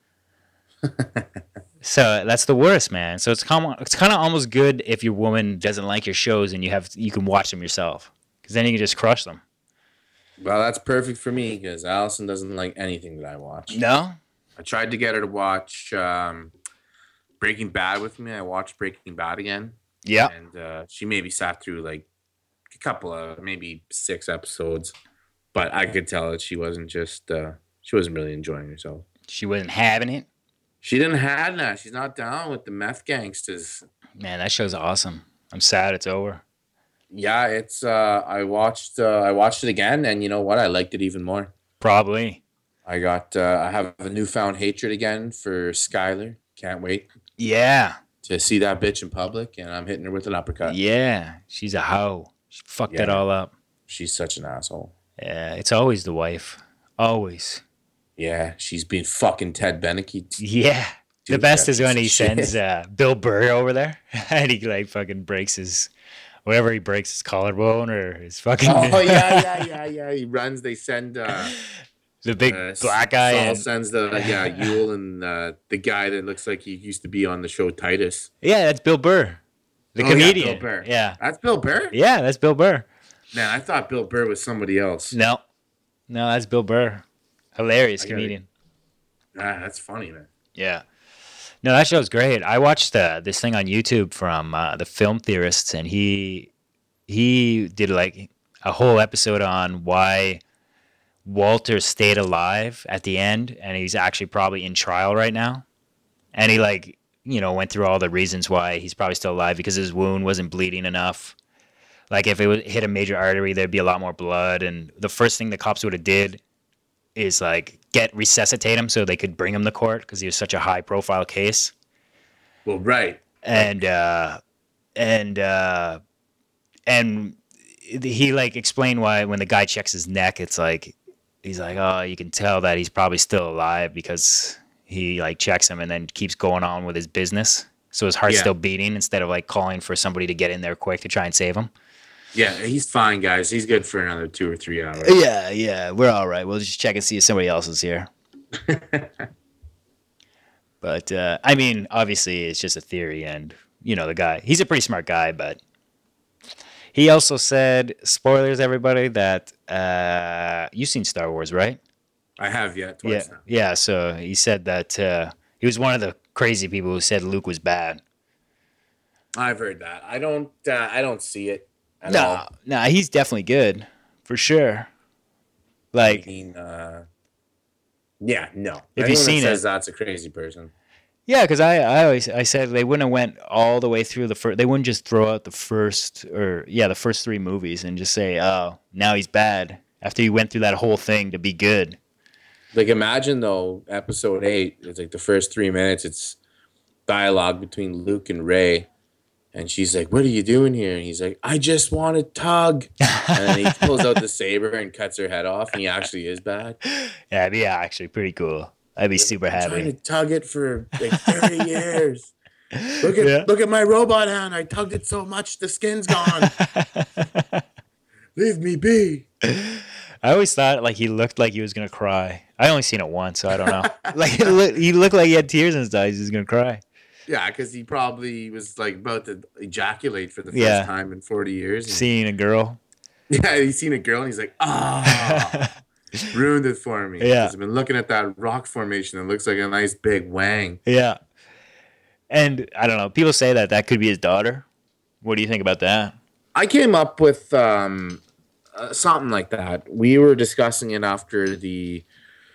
So that's the worst, man. So it's kind of almost good if your woman doesn't like your shows and you can watch them yourself, because then you can just crush them. Well, that's perfect for me because Allison doesn't like anything that I watch. No. I tried to get her to watch Breaking Bad with me. I watched Breaking Bad again. Yeah. And she maybe sat through like a couple of maybe 6 episodes, but I could tell that she wasn't really enjoying herself. She wasn't having it. She didn't have that. She's not down with the meth gangsters. Man, that show's awesome. I'm sad it's over. Yeah, it's I watched it again, and you know what? I liked it even more. Probably. I have a newfound hatred again for Skylar. Can't wait Yeah. to see that bitch in public, and I'm hitting her with an uppercut. Yeah. She's a hoe. She fucked it Yeah. all up. She's such an asshole. Yeah. It's always the wife. Always. Yeah, she's been fucking Ted Beneke. Yeah. The Dude, best that is when he piece of shit. sends Bill Burr over there and he like fucking breaks his, whatever he breaks his collarbone or his fucking. Oh yeah. He runs. They send the big black guy. Saul And, sends Yule and the guy that looks like he used to be on the show Titus. yeah, that's Bill Burr, the Oh, comedian. Yeah, Bill Burr. Yeah. That's Bill Burr. Yeah, that's Bill Burr. Man, I thought Bill Burr was somebody else. No, that's Bill Burr. Hilarious I gotta- comedian. Ah, that's funny, man. Yeah. No, that show's great. I watched this thing on YouTube from the Film Theorists, and he did like a whole episode on why Walter stayed alive at the end, and he's actually probably in trial right now. And he went through all the reasons why he's probably still alive because his wound wasn't bleeding enough. Like if it would hit a major artery, there'd be a lot more blood. And the first thing the cops would have did is like resuscitate him so they could bring him to court because he was such a high profile case. Well, right. And he like explained why when the guy checks his neck, it's like he's like, oh, you can tell that he's probably still alive because he like checks him and then keeps going on with his business. So his heart's Yeah. still beating instead of like calling for somebody to get in there quick to try and save him. Yeah, he's fine, guys. He's good for another 2 or 3 hours. Yeah, we're all right. We'll just check and see if somebody else is here. But I mean, obviously, it's just a theory, and the guy. He's a pretty smart guy, but he also said, spoilers, everybody, that you've seen Star Wars, right? I have twice now. Yeah. So he said that he was one of the crazy people who said Luke was bad. I've heard that. I don't see it at all. No, he's definitely good for sure. I Like, mean, yeah, no. If Anyone you've that seen says it- that's a crazy person. yeah, because I said they wouldn't have went all the way through the first. They wouldn't just throw out the first 3 movies and just say, oh, now he's bad after he went through that whole thing to be good. Like, imagine though, episode 8. It's like the first 3 minutes. It's dialogue between Luke and Rey, and she's like, "What are you doing here?" And he's like, "I just want to tug." And then he pulls out the saber and cuts her head off, and he actually is bad. Yeah, it'd be actually pretty cool. I'd be super I'm trying to happy. tug it for like 30 years. Look at my robot hand. I tugged it so much the skin's gone. Leave me be. I always thought like he looked like he was gonna cry. I only seen it once, so I don't know. Like he looked like he had tears in his eyes. He was gonna cry. Yeah, because he probably was like about to ejaculate for the first Yeah. time in 40 years. And- Seeing a girl. yeah, he's seen a girl and he's like, ah, ruined it for me. Yeah. 'Cause I've been looking at that rock formation. It looks like a nice big wang. Yeah. And I don't know. People say that could be his daughter. What do you think about that? I came up with something like that. We were discussing it after the.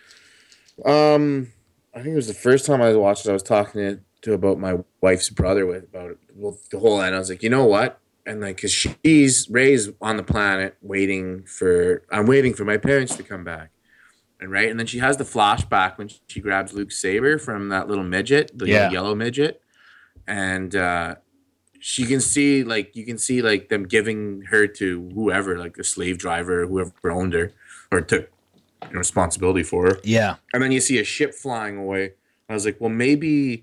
I think it was the first time I watched it. I was talking to about my wife's brother about the whole end. I was like, you know what? And like, cause she's Ray's on the planet I'm waiting for my parents to come back. And right. And then she has the flashback when she grabs Luke's saber from that little midget, the Yeah. yellow midget. And, you can see like them giving her to whoever, like a slave driver, whoever owned her or took responsibility for her. Yeah. And then you see a ship flying away. I was like, well, maybe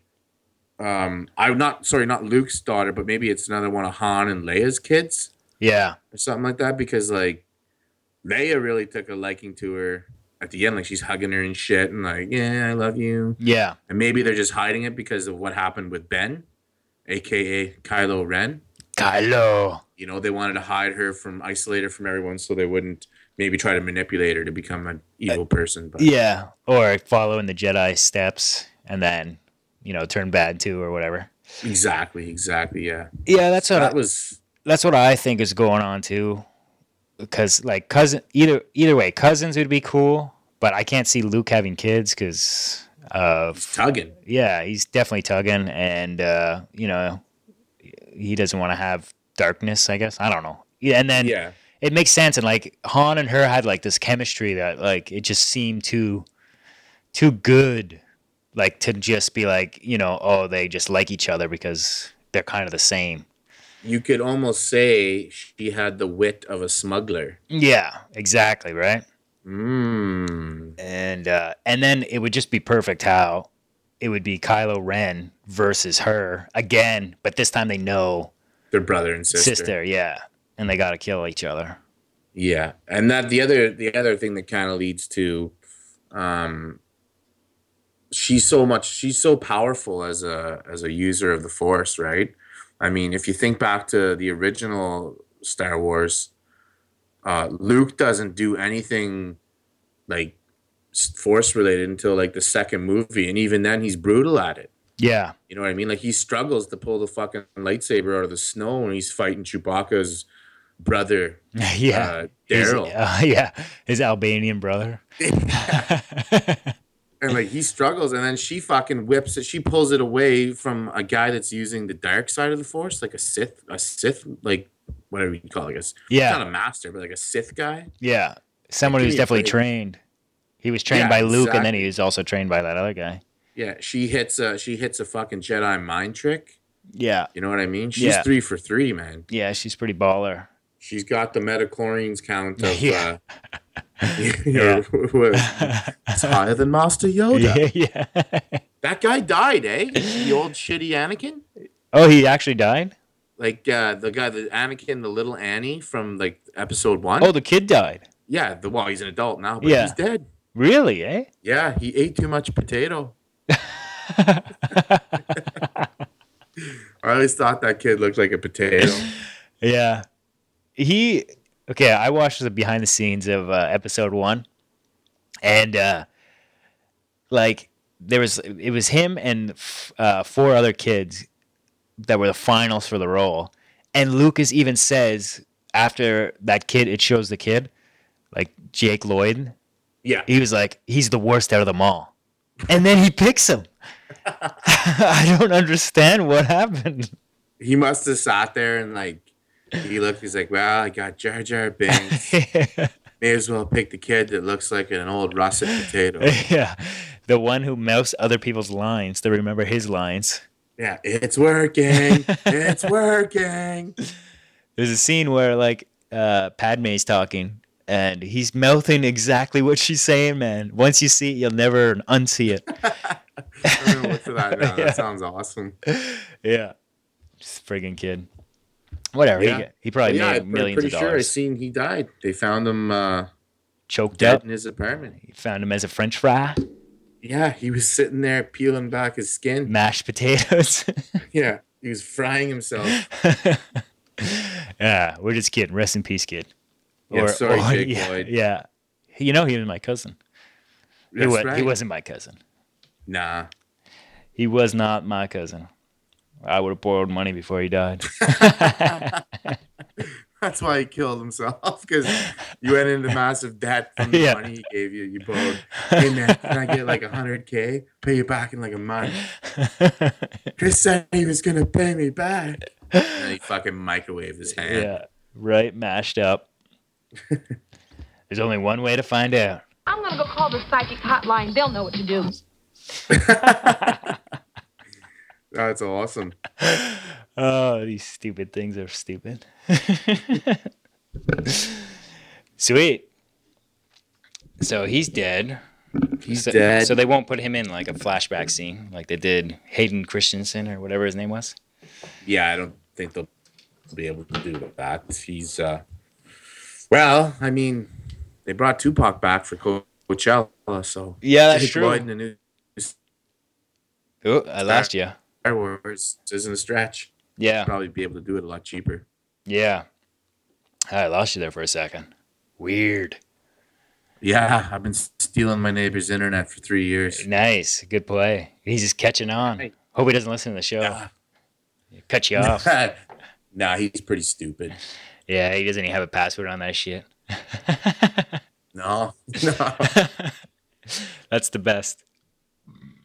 not Luke's daughter, but maybe it's another one of Han and Leia's kids Yeah. or something like that. Because like Leia really took a liking to her at the end. Like she's hugging her and shit and like, yeah, I love you. Yeah. And maybe they're just hiding it because of what happened with Ben, aka Kylo Ren. Kylo. They wanted to isolate her from everyone so they wouldn't maybe try to manipulate her to become an evil person. But Yeah. Or follow in the Jedi steps and then, turn bad too or whatever. exactly, yeah. Yeah, that's what That was I think is going on too. Because either way, cousins would be cool, but I can't see Luke having kids because of Tugging. yeah, he's definitely tugging, and you know, he doesn't want to have darkness, I guess. I don't know. Yeah, and then Yeah. it makes sense, and like Han and her had like this chemistry that like it just seemed too good, like to just be like, you know, oh, they just like each other because they're kind of the same. You could almost say she had the wit of a smuggler. Yeah, exactly, right. Mm. And then it would just be perfect how it would be Kylo Ren versus her again, but this time they know Their brother and sister. yeah, and they got to kill each other. Yeah, and that the other thing that kind of leads to, she's so powerful as a user of the Force, right? I mean, if you think back to the original Star Wars, Luke doesn't do anything like Force related until like the second movie, and even then he's brutal at it. Yeah, You know what I mean? Like he struggles to pull the fucking lightsaber out of the snow when he's fighting Chewbacca's brother, yeah, Daryl. yeah, his Albanian brother. And like he struggles, and then she fucking whips it. She pulls it away from a guy that's using the dark side of the Force, like a Sith, like whatever you call it. I guess. Yeah. Not a master, but like a Sith guy. Yeah, someone Like, who's give me a definitely break. trained. He was trained Yeah, by Luke, and then exactly. he was also trained by that other guy. Yeah, she hits a fucking Jedi mind trick. Yeah, You know what I mean? She's Yeah. 3 for 3, man. yeah, she's pretty baller. She's got the metachlorines count of Yeah. it's higher than Master Yoda. yeah. That guy died, eh? The old shitty Anakin. Oh, he actually died? Like the guy, the Anakin, the little Annie from like episode 1. Oh, the kid died. Yeah, he's an adult now, but Yeah. he's dead. Really, eh? Yeah, he ate too much potato. I always thought that kid looked like a potato. Yeah. I watched the behind the scenes of episode 1. And like it was him and 4 other kids that were the finals for the role. And Lucas even says after that kid, it shows the kid, like Jake Lloyd. Yeah. He was like, he's the worst out of them all. And then he picks him. I don't understand what happened. He must have sat there and like, he's like, well, I got Jar Jar Binks. May as well pick the kid that looks like an old russet potato. Yeah. The one who mouths other people's lines to remember his lines. Yeah, it's working. It's working. There's a scene where like Padme's talking and he's mouthing exactly what she's saying, man. Once you see it, you'll never unsee it. I'm gonna look for that now. Yeah. That sounds awesome. Yeah. Just friggin' kid. Whatever. Yeah. He probably Yeah, made I'm millions pretty of sure I dollars. seen he died. They found him Choked dead up. in his apartment. He found him as a French fry. Yeah, he was sitting there peeling back his skin. Mashed potatoes. Yeah, he was frying himself. Yeah, we're just kidding. Rest in peace, kid. Yeah, sorry, Jake yeah, Lloyd. Yeah. You know he was my cousin. That's He right. wasn't my cousin. Nah. He was not my cousin. I would have borrowed money before he died. That's why he killed himself, because you went into massive debt from the Yeah. money he gave you. You borrowed, hey man, can I get like $100K? Pay you back in like a month. Chris said he was going to pay me back. And then he fucking microwaved his hand. Yeah, right, mashed up. There's only one way to find out. I'm gonna go call the psychic hotline. They'll know what to do. That's awesome. Oh, these stupid things are stupid. Sweet. So he's dead. He's dead. So they won't put him in like a flashback scene like they did Hayden Christensen or whatever his name was. Yeah, I don't think they'll be able to do that. He's, well, I mean, they brought Tupac back for Coachella, so. Yeah, that's Jake true. Lloyd in the new Oh, I lost you. Star Wars isn't a stretch. Yeah. Probably be able to do it a lot cheaper. Yeah. I lost you there for a second. Weird. Yeah, I've been stealing my neighbor's internet for 3 years. Nice. Good play. He's just catching on. Right. Hope he doesn't listen to the show. Yeah. Cut you off. Nah, he's pretty stupid. Yeah, he doesn't even have a password on that shit. No. That's the best.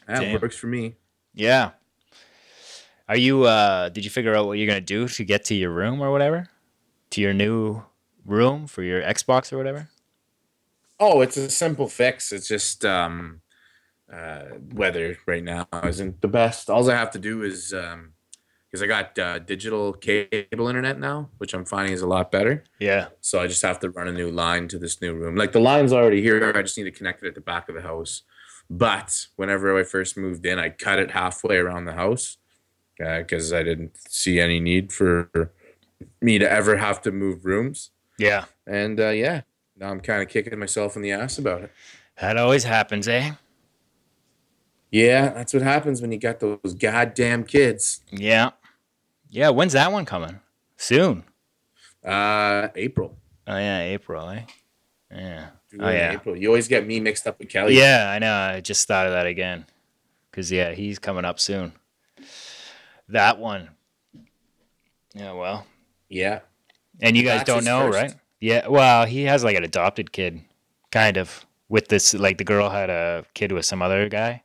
That Damn. works for me. Yeah. Are you? Did you figure out what you're gonna do to get to your room or whatever? To your new room for your Xbox or whatever? Oh, it's a simple fix. It's just weather right now isn't the best. All I have to do is because I got digital cable internet now, which I'm finding is a lot better. Yeah. So I just have to run a new line to this new room. Like the line's already here. I just need to connect it at the back of the house. But whenever I first moved in, I cut it halfway around the house because I didn't see any need for me to ever have to move rooms. Yeah. And yeah, now I'm kind of kicking myself in the ass about it. That always happens, eh? Yeah, that's what happens when you got those goddamn kids. Yeah. Yeah. When's that one coming? Soon. April. Oh yeah, April, eh? Yeah. Oh In yeah. April. You always get me mixed up with Kelly. Yeah, I know. I just thought of that again. Cause yeah, he's coming up soon. That one. Yeah. Well. Yeah. And you guys That's don't his know, first. right? Yeah. Well, he has like an adopted kid, kind of. With this, like the girl had a kid with some other guy,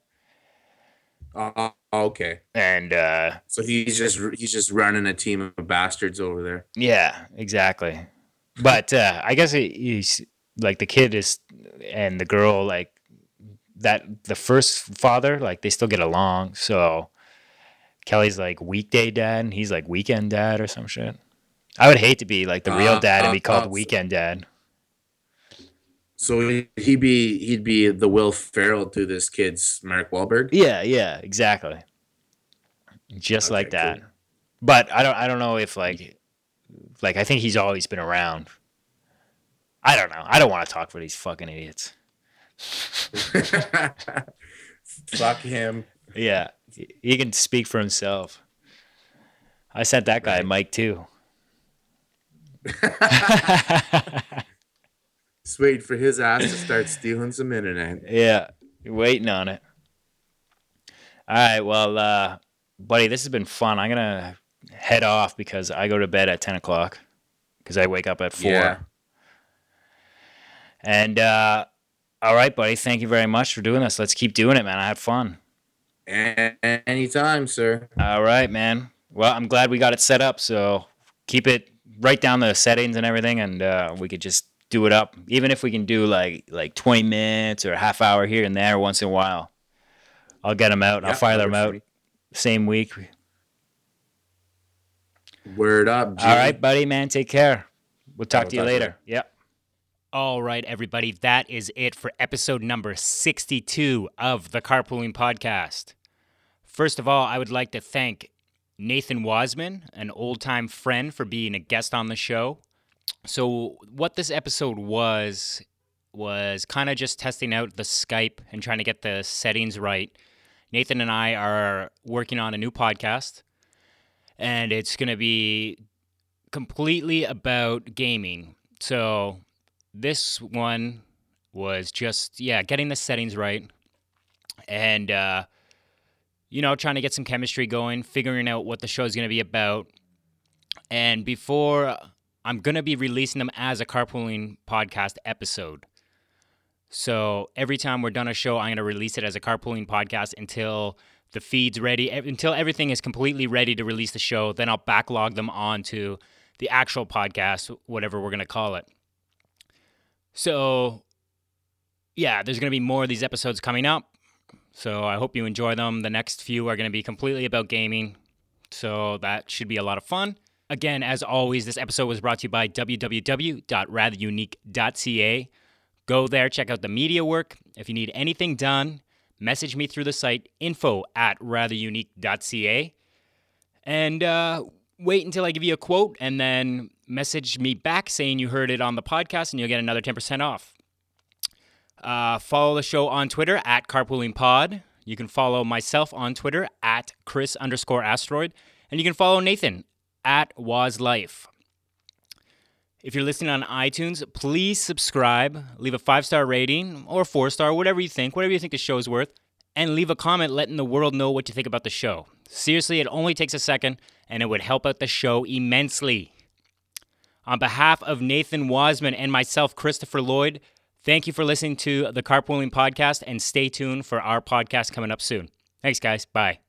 Okay. and So he's just running a team of bastards over there. yeah, exactly. But I guess he's like the kid is, and the girl like that. The first father, like they still get along. So Kelly's like weekday dad, and he's like weekend dad or some shit. I would hate to be like the real dad and be called weekend dad. So he'd be the Will Ferrell to this kid's Mark Wahlberg. Yeah, exactly. Just Okay, like that. cool. But I don't know if like I think he's always been around. I don't know. I don't want to talk for these fucking idiots. Fuck him. Yeah, he can speak for himself. I sent that guy a mic too. Just waiting for his ass to start stealing some internet. Yeah, you're waiting on it. All right, well, buddy, this has been fun. I'm gonna head off because I go to bed at 10 o'clock because I wake up at 4. Yeah. And all right, buddy, thank you very much for doing this. Let's keep doing it, man. I had fun. Anytime, sir. All right, man. Well, I'm glad we got it set up. So keep it, write down the settings and everything, and we could just do it up. Even if we can do like 20 minutes or a half hour here and there once in a while. I'll get them out. I'll fire them out same week. Word up, G. All right, buddy, man. Take care. We'll talk to you talk to you later. Yep. All right, everybody. That is it for episode number 62 of the Carpooling Podcast. First of all, I would like to thank Nathan Wasman, an old-time friend, for being a guest on the show. So what this episode was kind of just testing out the Skype and trying to get the settings right. Nathan and I are working on a new podcast, and it's going to be completely about gaming. So this one was just, getting the settings right and, trying to get some chemistry going, figuring out what the show is going to be about. And before, I'm going to be releasing them as a Carpooling Podcast episode. So every time we're done a show, I'm going to release it as a Carpooling Podcast until the feed's ready, until everything is completely ready to release the show. Then I'll backlog them onto the actual podcast, whatever we're going to call it. So, there's going to be more of these episodes coming up. So I hope you enjoy them. The next few are going to be completely about gaming. So that should be a lot of fun. Again, as always, this episode was brought to you by www.ratherunique.ca. Go there, check out the media work. If you need anything done, message me through the site info@ratherunique.ca. And wait until I give you a quote and then message me back saying you heard it on the podcast and you'll get another 10% off. Follow the show on Twitter @CarpoolingPod. You can follow myself on Twitter @Chris_Asteroid. And you can follow Nathan @WazLife. If you're listening on iTunes, please subscribe, leave a 5-star rating or 4-star, whatever you think the show is worth, and leave a comment letting the world know what you think about the show. Seriously, it only takes a second, and it would help out the show immensely. On behalf of Nathan Wasman and myself, Christopher Lloyd, Thank you for listening to the Carpooling Podcast, and stay tuned for our podcast coming up soon. Thanks, guys. Bye.